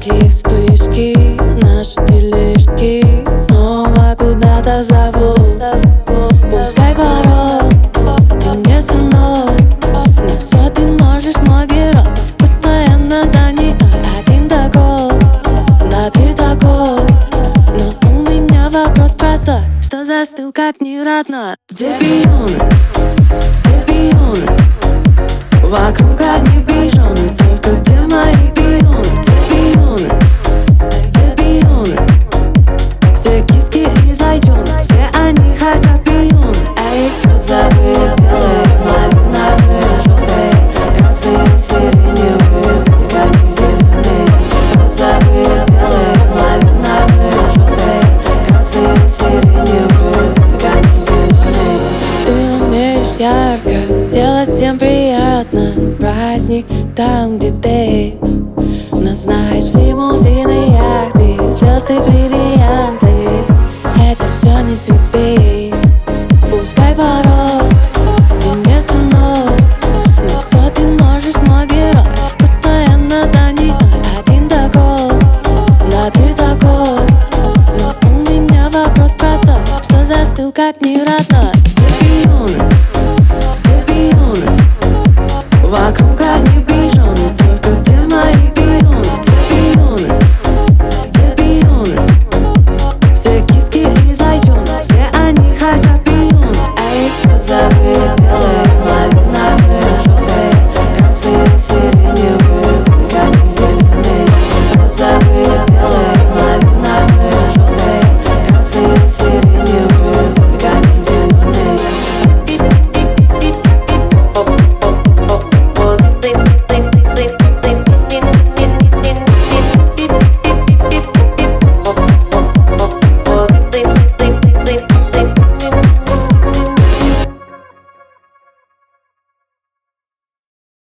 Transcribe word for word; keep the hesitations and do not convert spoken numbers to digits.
яркие вспышки, наши тележки снова куда-то зовут. Пускай порой ты не со мной, но все ты можешь, мой герой. Постоянно занятой, один такой, да ты такой. Но у меня вопрос простой: что застыл как неродной? Где пионы? Где пионы? Вокруг одни пижоны, только где мои пионы? Где пионы? Где пионы? Все киски и зайчоны, все они хотят пионы. Эй, розовые, белые, малиновые, желтые, красные, сиреневые, они зеленые. Розовые, белые, малиновые, желтые, красные, сиреневые, они зеленые. Ты умеешь ярко делать всем приятно, праздник там, где ты. Но знаешь, лимузины, яхты, звезды, бриллианты — это все не цветы. Пускай порой ты не со мной, но все ты можешь, мой герой. Постоянно занятой, один такой, да ты такой. Но у меня вопрос простой: что застыл как не